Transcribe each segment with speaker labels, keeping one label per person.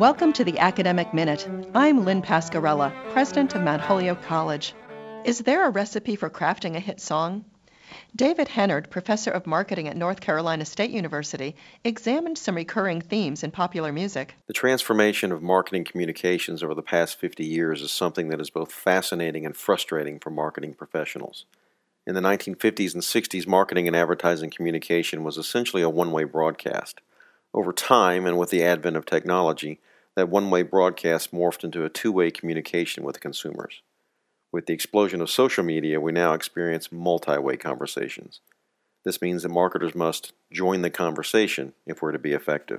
Speaker 1: Welcome to the Academic Minute. I'm Lynn Pascarella, president of Mount Holyoke College. Is there a recipe for crafting a hit song? David Hennard, professor of marketing at North Carolina State University, examined some recurring themes in popular music.
Speaker 2: The transformation of marketing communications over the past 50 years is something that is both fascinating and frustrating for marketing professionals. In the 1950s and 60s, marketing and advertising communication was essentially a one-way broadcast. Over time, and with the advent of technology, that one-way broadcast morphed into a two-way communication with consumers. With the explosion of social media, we now experience multi-way conversations. This means that marketers must join the conversation if we're to be effective.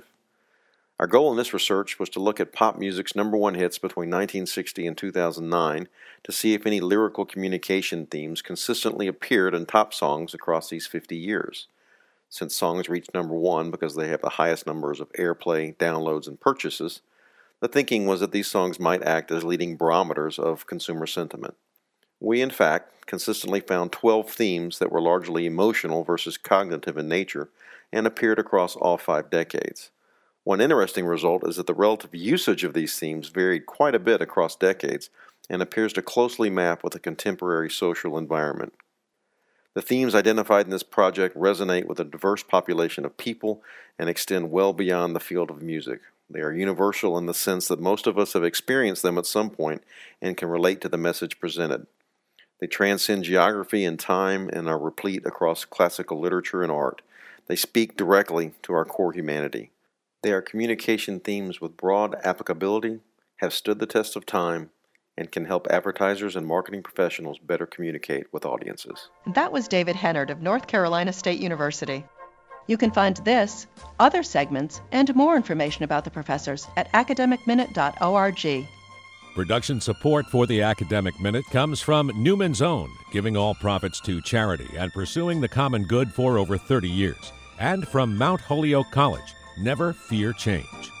Speaker 2: Our goal in this research was to look at pop music's #1 hits between 1960 and 2009 to see if any lyrical communication themes consistently appeared in top songs across these 50 years. Since songs reach #1 because they have the highest numbers of airplay, downloads, and purchases, the thinking was that these songs might act as leading barometers of consumer sentiment. We, in fact, consistently found 12 themes that were largely emotional versus cognitive in nature and appeared across all 5 decades. One interesting result is that the relative usage of these themes varied quite a bit across decades and appears to closely map with the contemporary social environment. The themes identified in this project resonate with a diverse population of people and extend well beyond the field of music. They are universal in the sense that most of us have experienced them at some point and can relate to the message presented. They transcend geography and time and are replete across classical literature and art. They speak directly to our core humanity. They are communication themes with broad applicability, have stood the test of time, and can help advertisers and marketing professionals better communicate with audiences.
Speaker 1: That was David Hennard of North Carolina State University. You can find this, other segments, and more information about the professors at academicminute.org.
Speaker 3: Production support for the Academic Minute comes from Newman's Own, giving all profits to charity and pursuing the common good for over 30 years. And from Mount Holyoke College, never fear change.